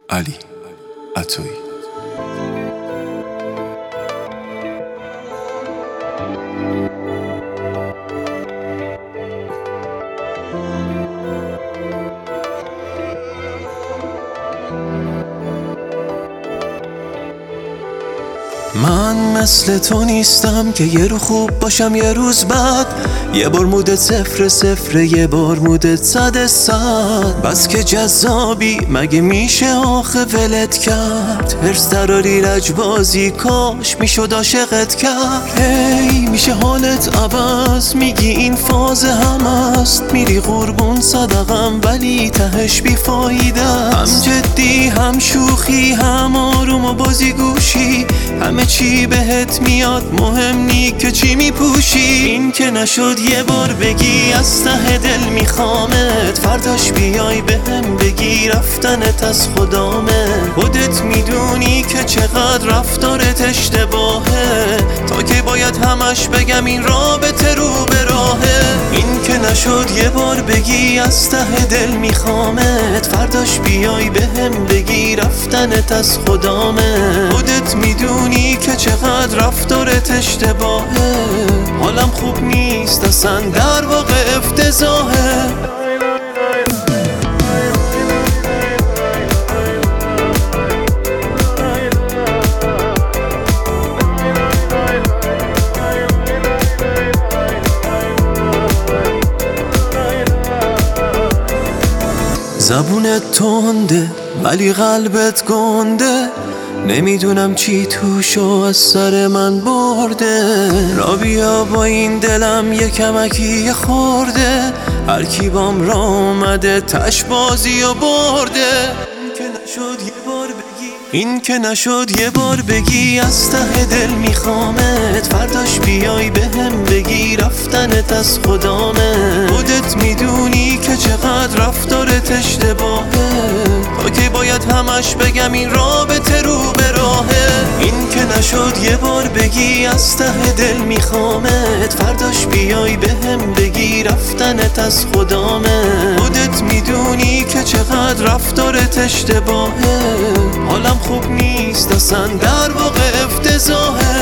علی عطایی. من مثل تو نیستم که یه رو خوب باشم یه روز بعد، یه بار مودت صفر صفر یه بار مودت 100. بس که جذابی مگه میشه آخه ولت کرد؟ هرس دراری لجبازی کاش میشد عاشقت کرد. هی میشه حالت عوض میگی این فاز هم است، میری قربون صدقم ولی تهش بیفایده. هم جدی هم شوخی هم آروم و بازی گوشی، همه چی بهت میاد مهم نی که چی میپوشی. این که نشد یه بار بگی از ته دل میخوامت، فرداش بیای بهم بگی رفتنت از خدامه. خودت میدونی که چقدر رفتارت اشتباهه، تا که باید همش بگم این رابطه رو به راهه. این که نشد یه بار بگی از ته دل میخوامت، فرداش بیای بهم بگی رفتنت از خدامه. خودت میدونی که چقدر رفتارت اشتباهه، حالم خوب نیست اصلا در واقع افتضاحه. زبونت تنده ولی قلبت گنده، نمیدونم چی توشو از سر من برده. را بیا با این دلم یه کمکی خورده، هر کی بام را اومده تش بازی و برده. این که نشد یه بار بگی از ته دل میخوامت، فرداش بیای بهم بگی رفتنت از خدامه. خودت میدونی که چقدر رفتارت اشتباهه، تا که باید همش بگم این رابطه رو به راهه. این که نشد یه بار بگی از ته دل میخوامت، فرداش بیای بهم بگی رفتنت از خدامه. خودت میدونی که چقدر رفتارت اشتباهه، حالم خوب نیست اصلا در واقع افتضاحه.